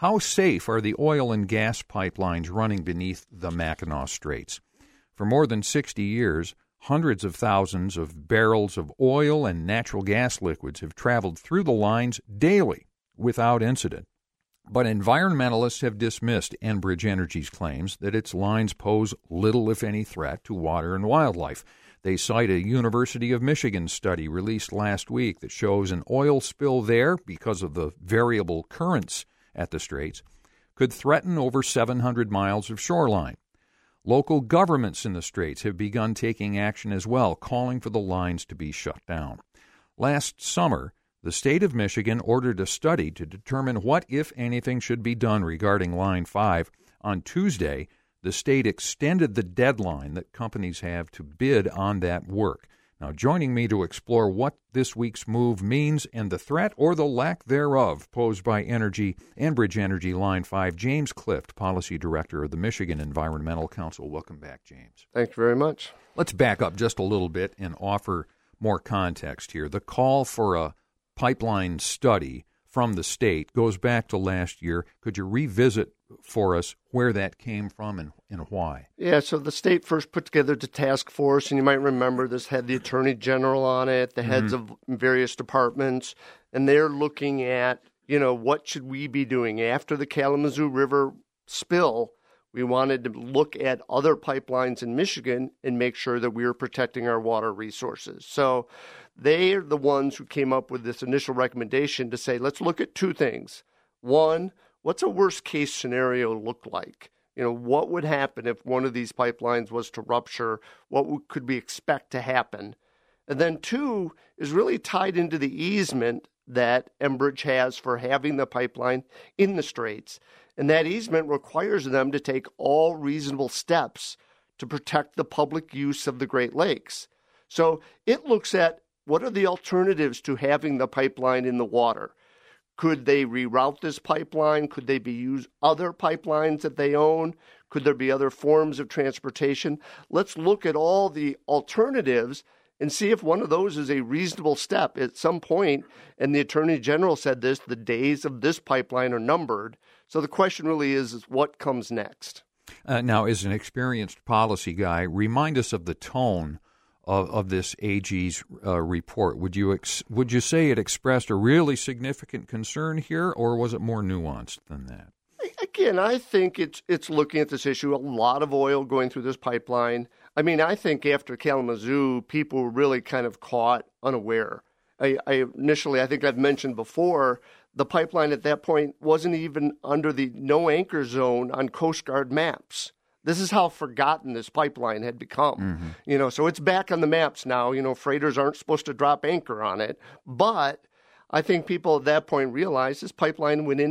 How safe are the oil and gas pipelines running beneath the Mackinac Straits? For more than 60 years, hundreds of thousands of barrels of oil and natural gas liquids have traveled through the lines daily without incident. But environmentalists have dismissed Enbridge Energy's claims that its lines pose little, if any, threat to water and wildlife. They cite a University of Michigan study released last week that shows an oil spill there, because of the variable currents at the Straits, could threaten over 700 miles of shoreline. Local governments in the Straits have begun taking action as well, calling for the lines to be shut down. Last summer, the state of Michigan ordered a study to determine what, if anything, should be done regarding Line 5. On Tuesday, the state extended the deadline that companies have to bid on that work. Now, joining me to explore what this week's move means and the threat or the lack thereof posed by Enbridge Energy Line 5, James Clift, Policy Director of the Michigan Environmental Council. Welcome back, James. Thank you very much. Let's back up just a little bit and offer more context here. The call for a pipeline study from the state goes back to last year. Could you revisit for us where that came from and why? Yeah, so the state first put together the task force, and you might remember this had the Attorney General on it, the heads of various departments, and they're looking at, what should we be doing after the Kalamazoo River spill. We wanted to look at other pipelines in Michigan and make sure that we were protecting our water resources. So they are the ones who came up with this initial recommendation to say, let's look at two things. One, what's a worst-case scenario look like? What would happen if one of these pipelines was to rupture? What could we expect to happen? And then two is really tied into the easement that Enbridge has for having the pipeline in the Straits. And that easement requires them to take all reasonable steps to protect the public use of the Great Lakes. So it looks at what are the alternatives to having the pipeline in the water. Could they reroute this pipeline? Could they use other pipelines that they own? Could there be other forms of transportation? Let's look at all the alternatives and see if one of those is a reasonable step at some point. And the Attorney General said this, the days of this pipeline are numbered. So the question really is what comes next? Now, as an experienced policy guy, remind us of the tone of this AG's report. Would you say it expressed a really significant concern here, or was it more nuanced than that? Again, I think it's looking at this issue, a lot of oil going through this pipeline. I mean, I think after Kalamazoo, people were really kind of caught unaware. Initially, I think I've mentioned before, the pipeline at that point wasn't even under the no anchor zone on Coast Guard maps. This is how forgotten this pipeline had become. So it's back on the maps now. Freighters aren't supposed to drop anchor on it. But I think people at that point realized this pipeline went in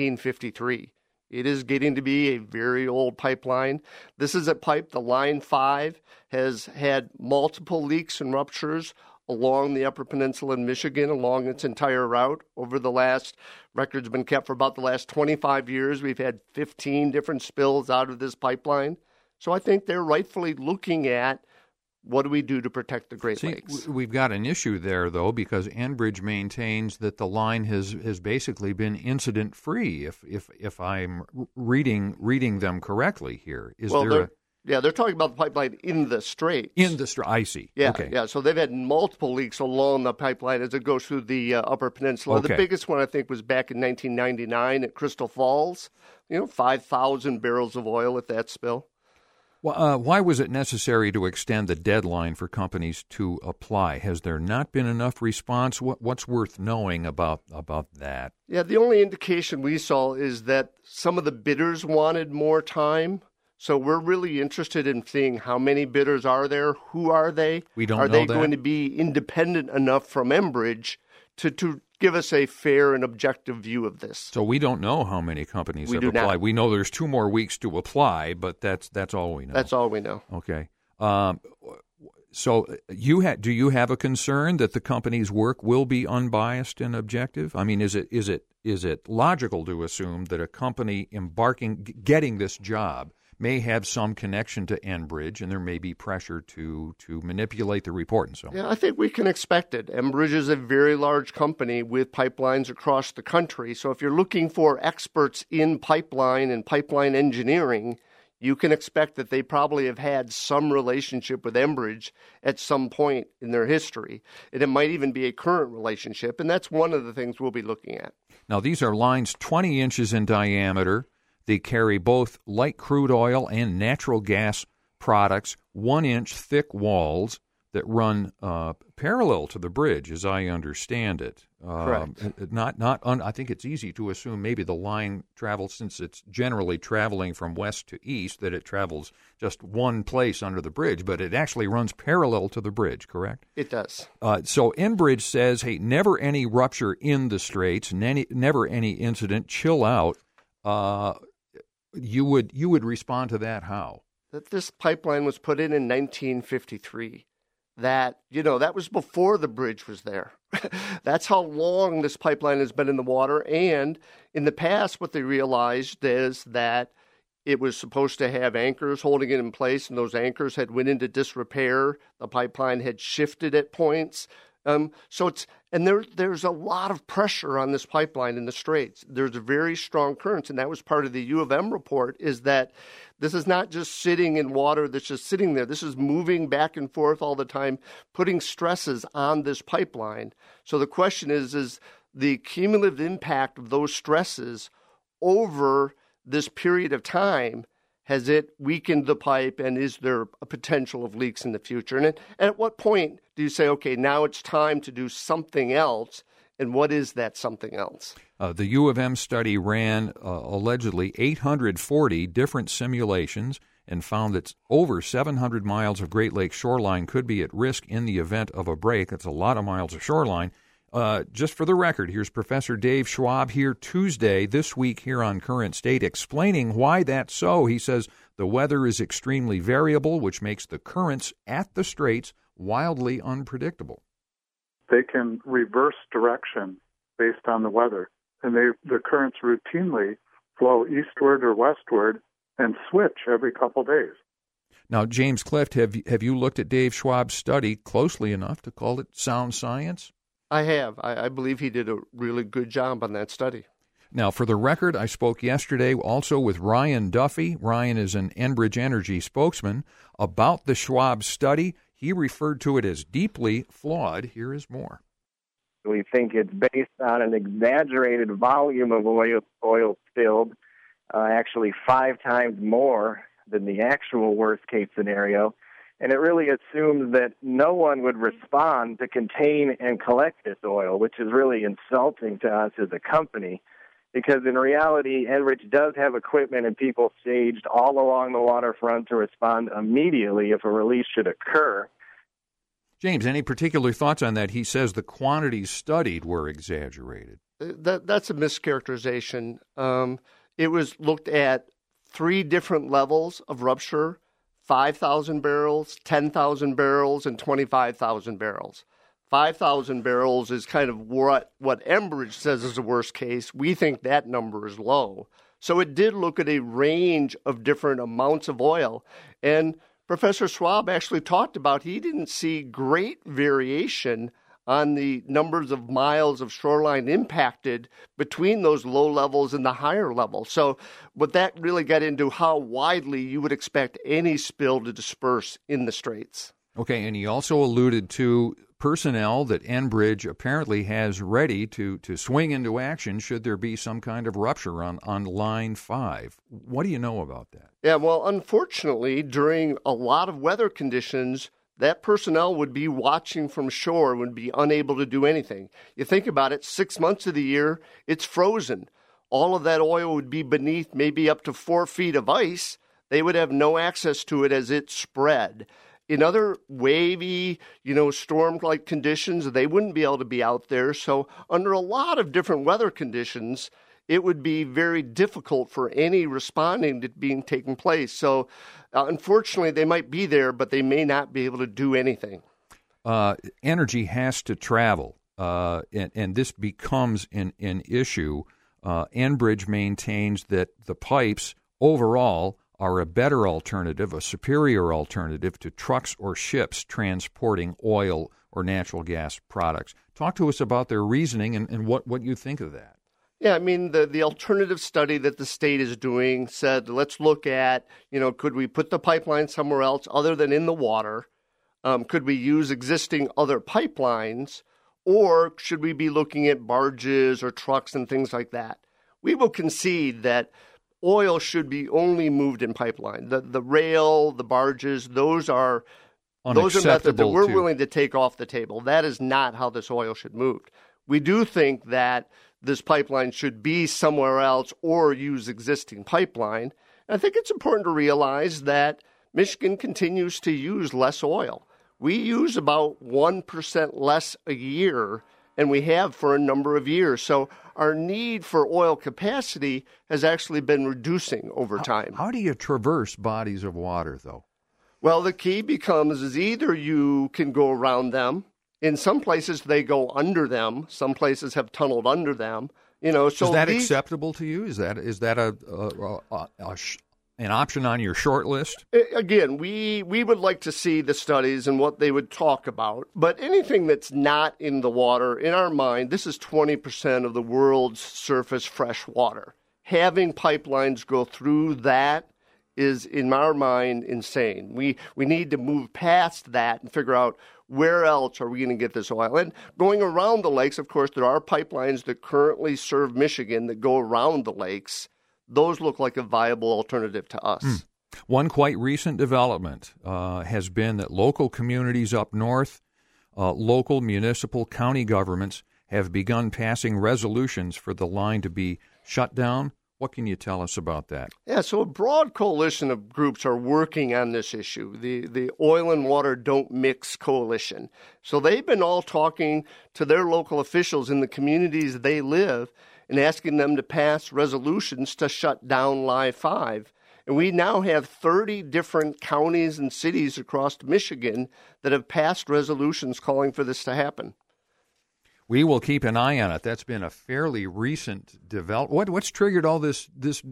1953. It is getting to be a very old pipeline. This is a pipe, the Line 5, has had multiple leaks and ruptures along the Upper Peninsula in Michigan, along its entire route. Over the last, records have been kept for about the last 25 years. We've had 15 different spills out of this pipeline. So I think they're rightfully looking at what do we do to protect the Great Lakes. We've got an issue there, though, because Enbridge maintains that the line has basically been incident-free, if I'm reading them correctly here. Yeah, they're talking about the pipeline in the Straits. I see. Yeah, okay. Yeah. So they've had multiple leaks along the pipeline as it goes through the Upper Peninsula. Okay. The biggest one, I think, was back in 1999 at Crystal Falls. 5,000 barrels of oil at that spill. Well, why was it necessary to extend the deadline for companies to apply? Has there not been enough response? What's worth knowing about that? Yeah, the only indication we saw is that some of the bidders wanted more time. So we're really interested in seeing how many bidders are there, who are they? We don't know that. Are they going to be independent enough from Enbridge to give us a fair and objective view of this? So we don't know how many companies have applied. Not. We know there's 2 more weeks to apply, but that's all we know. That's all we know. Okay. So do you have a concern that the company's work will be unbiased and objective? I mean, is it logical to assume that a company getting this job may have some connection to Enbridge, and there may be pressure to manipulate the report and so on. Yeah, I think we can expect it. Enbridge is a very large company with pipelines across the country. So if you're looking for experts in pipeline and pipeline engineering, you can expect that they probably have had some relationship with Enbridge at some point in their history. And it might even be a current relationship, and that's one of the things we'll be looking at. Now, these are lines 20 inches in diameter. They carry both light crude oil and natural gas products, 1-inch thick walls that run parallel to the bridge, as I understand it. Correct. I think it's easy to assume maybe the line travels, since it's generally traveling from west to east, that it travels just one place under the bridge, but it actually runs parallel to the bridge, correct? It does. So Enbridge says, hey, never any rupture in the straits, never any incident, chill out. You would respond to that how? That this pipeline was put in 1953. That was before the bridge was there. That's how long this pipeline has been in the water. And in the past, what they realized is that it was supposed to have anchors holding it in place, and those anchors had went into disrepair. The pipeline had shifted at points. There's a lot of pressure on this pipeline in the straits. There's very strong currents, and that was part of the U of M report, is that this is not just sitting in water that's just sitting there. This is moving back and forth all the time, putting stresses on this pipeline. So the question is the cumulative impact of those stresses over this period of time, has it weakened the pipe, and is there a potential of leaks in the future? And at what point do you say, okay, now it's time to do something else, and what is that something else? The U of M study ran allegedly 840 different simulations and found that over 700 miles of Great Lakes shoreline could be at risk in the event of a break. That's a lot of miles of shoreline. Just for the record, here's Professor Dave Schwab here Tuesday this week here on Current State, explaining why that's so. He says the weather is extremely variable, which makes the currents at the straits wildly unpredictable. They can reverse direction based on the weather, and the currents routinely flow eastward or westward and switch every couple days. Now, James Clift, have you looked at Dave Schwab's study closely enough to call it sound science? I have. I believe he did a really good job on that study. Now, for the record, I spoke yesterday also with Ryan Duffy. Ryan is an Enbridge Energy spokesman about the Schwab study. He referred to it as deeply flawed. Here is more. We think it's based on an exaggerated volume of oil spilled, actually 5 times more than the actual worst-case scenario. And it really assumes that no one would respond to contain and collect this oil, which is really insulting to us as a company, because in reality, Enbridge does have equipment and people staged all along the waterfront to respond immediately if a release should occur. James, any particular thoughts on that? He says the quantities studied were exaggerated. That's a mischaracterization. It was looked at 3 different levels of rupture: 5,000 barrels, 10,000 barrels, and 25,000 barrels. 5,000 barrels is kind of what Enbridge says is the worst case. We think that number is low. So it did look at a range of different amounts of oil. And Professor Schwab actually talked about he didn't see great variation on the numbers of miles of shoreline impacted between those low levels and the higher levels. So what that really got into how widely you would expect any spill to disperse in the straits. Okay, and he also alluded to personnel that Enbridge apparently has ready to swing into action should there be some kind of rupture on Line 5. What do you know about that? Yeah, well, unfortunately, during a lot of weather conditions, that personnel would be watching from shore, would be unable to do anything. You think about it, 6 months of the year, it's frozen. All of that oil would be beneath maybe up to 4 feet of ice. They would have no access to it as it spread. In other wavy, storm-like conditions, they wouldn't be able to be out there. So under a lot of different weather conditions, it would be very difficult for any responding to being taking place. So unfortunately, they might be there, but they may not be able to do anything. Energy has to travel, and this becomes an issue. Enbridge maintains that the pipes overall are a better alternative, a superior alternative to trucks or ships transporting oil or natural gas products. Talk to us about their reasoning and what you think of that. Yeah, I mean, the alternative study that the state is doing said, let's look at, could we put the pipeline somewhere else other than in the water? Could we use existing other pipelines? Or should we be looking at barges or trucks and things like that? We will concede that oil should be only moved in pipeline. The rail, the barges, those are methods that we're willing to take off the table. That is not how this oil should move. We do think that this pipeline should be somewhere else or use existing pipeline. And I think it's important to realize that Michigan continues to use less oil. We use about 1% less a year, and we have for a number of years. So our need for oil capacity has actually been reducing over time. How do you traverse bodies of water, though? Well, the key becomes is either you can go around them. In some places, they go under them. Some places have tunneled under them. So is that acceptable to you? Is that an option on your short list? Again, we would like to see the studies and what they would talk about. But anything that's not in the water, in our mind, this is 20% of the world's surface fresh water. Having pipelines go through that is, in our mind, insane. We need to move past that and figure out where else are we going to get this oil. And going around the lakes, of course, there are pipelines that currently serve Michigan that go around the lakes. Those look like a viable alternative to us. One quite recent development has been that local communities up north, local, municipal, county governments have begun passing resolutions for the line to be shut down. What can you tell us about that? Yeah, so a broad coalition of groups are working on this issue, the Oil and Water Don't Mix Coalition. So they've been all talking to their local officials in the communities they live and asking them to pass resolutions to shut down Line 5. And we now have 30 different counties and cities across Michigan that have passed resolutions calling for this to happen. We will keep an eye on it. That's been a fairly recent development. What's triggered all this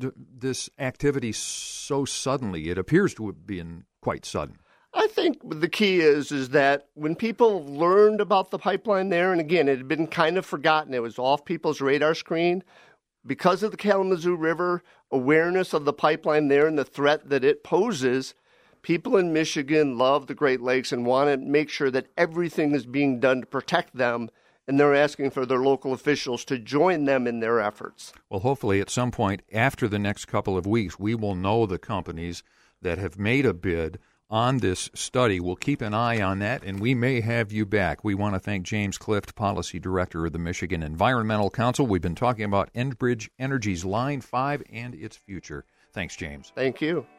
activity so suddenly? It appears to have been quite sudden. I think the key is that when people learned about the pipeline there, and again, it had been kind of forgotten. It was off people's radar screen. Because of the Kalamazoo River, awareness of the pipeline there and the threat that it poses, people in Michigan love the Great Lakes and want to make sure that everything is being done to protect them. And they're asking for their local officials to join them in their efforts. Well, hopefully at some point after the next couple of weeks, we will know the companies that have made a bid on this study. We'll keep an eye on that, and we may have you back. We want to thank James Clift, Policy Director of the Michigan Environmental Council. We've been talking about Enbridge Energy's Line 5 and its future. Thanks, James. Thank you.